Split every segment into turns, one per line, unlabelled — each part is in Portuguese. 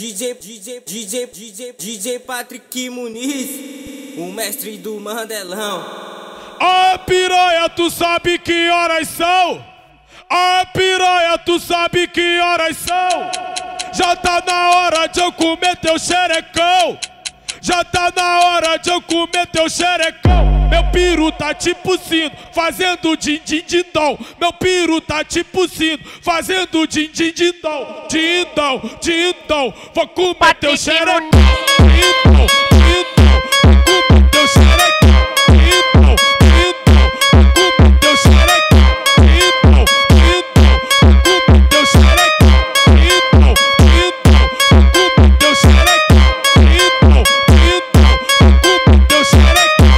DJ Patrick Muniz, o mestre do Mandelão.
Ó piranha, tu sabe que horas são? Ó piranha, tu sabe que horas são? Já tá na hora de eu comer teu xerecão. Já tá na hora de eu comer teu xerecão. Meu piru tá tipo sino, fazendo din-din-din-dom. Meu piru tá tipo sino, fazendo din-din-din-dom. Din-dom, din-dom, vou comer teu xerecão. Din-dom, din-dom, vou comer teu xerecão. Din-dom, din-dom, vou comer teu xerecão. Din-dom, din-dom, vou comer teu xerecão. Din-dom, din-dom, vou comer teu xerecão. Din-dom, din-dom, vou comer teu xerecão.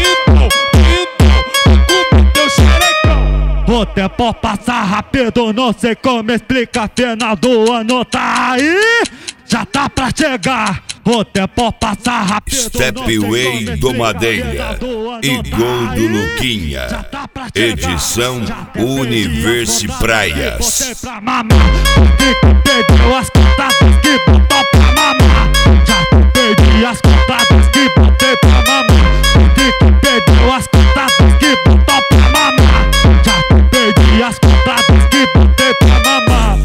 O tempo passa rápido, não sei como explicar. Final do ano tá aí, já tá pra chegar. O tempo passa rápido.
Stepway do Madeira e Gol do Luquinha. Edição Universe Praias.
Botei pra mamar, perdeu as contadas que botou pra mamar. Já perdi as contadas que botei pra mamar. Perdeu as contadas que botou pra mamar. Já perdi as contadas que botei pra mamar.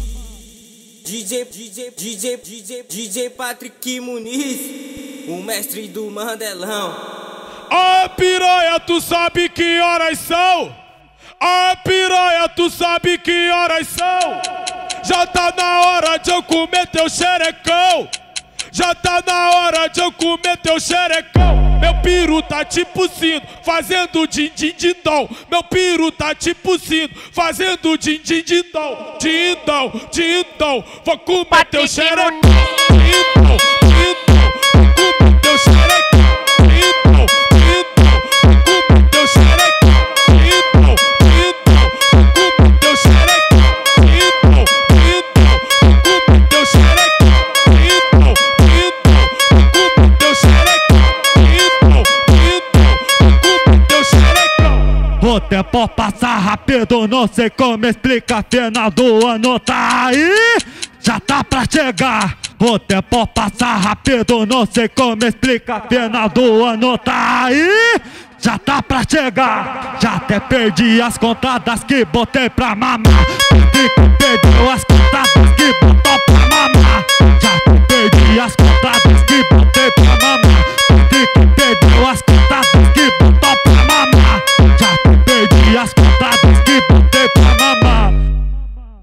DJ Patrick Muniz, o mestre do Mandelão.
Ó piranha, tu sabe que horas são? Ó piranha, tu sabe que horas são? Já tá na hora de eu comer teu xerecão. Já tá na hora de eu comer teu xerecão. Meu piru tá tipo sino, fazendo din-din-din-dom. Meu piru tá tipo sino, fazendo din-din-din-dom. Din-dom, din-dom, vou comer teu xerecão. Din-dom, din-dom, vou comer teu xerecão. Din-dom, din-dom, vou comer teu xerecão. Din-dom, din-dom, vou comer teu xerecão. Din-dom, din-dom, vou comer teu xerecão. Din-dom, din-dom, vou comer teu xerecão.
O tempo passa rápido, não sei como explicar. Final do ano tá aí, já tá pra chegar. O tempo passa rápido, não sei como explicar. Final do ano tá aí, já tá pra chegar. Já até perdi as contadas que botei pra mamar. Perdeu